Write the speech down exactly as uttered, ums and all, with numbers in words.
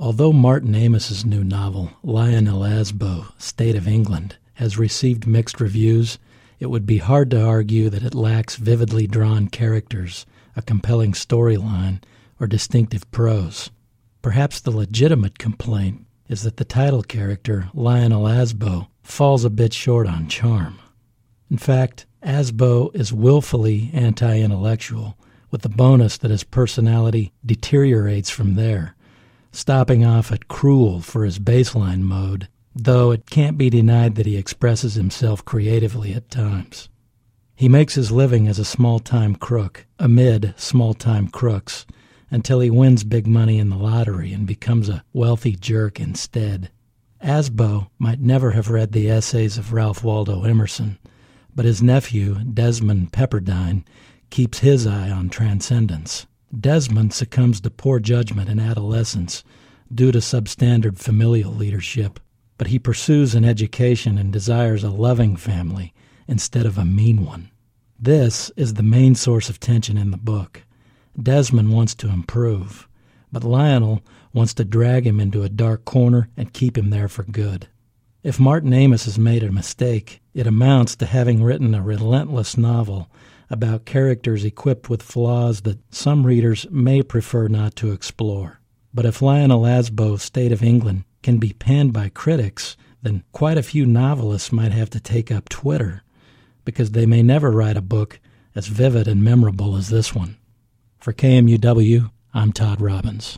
Although Martin Amis's new novel, Lionel Asbo, State of England, has received mixed reviews, it would be hard to argue that it lacks vividly drawn characters, a compelling storyline, or distinctive prose. Perhaps the legitimate complaint is that the title character, Lionel Asbo, falls a bit short on charm. In fact, Asbo is willfully anti-intellectual, with the bonus that his personality deteriorates from there, stopping off at cruel for his baseline mode, though it can't be denied that he expresses himself creatively at times. He makes his living as a small-time crook, amid small-time crooks, until he wins big money in the lottery and becomes a wealthy jerk instead. Asbo might never have read the essays of Ralph Waldo Emerson, but his nephew, Desmond Pepperdine, keeps his eye on transcendence. Desmond succumbs to poor judgment in adolescence due to substandard familial leadership, but he pursues an education and desires a loving family instead of a mean one. This is the main source of tension in the book. Desmond wants to improve, but Lionel wants to drag him into a dark corner and keep him there for good. If Martin Amis has made a mistake, it amounts to having written a relentless novel about characters equipped with flaws that some readers may prefer not to explore. But if Lionel Asbo's State of England can be panned by critics, then quite a few novelists might have to take up Twitter, because they may never write a book as vivid and memorable as this one. For K M U W, I'm Todd Robbins.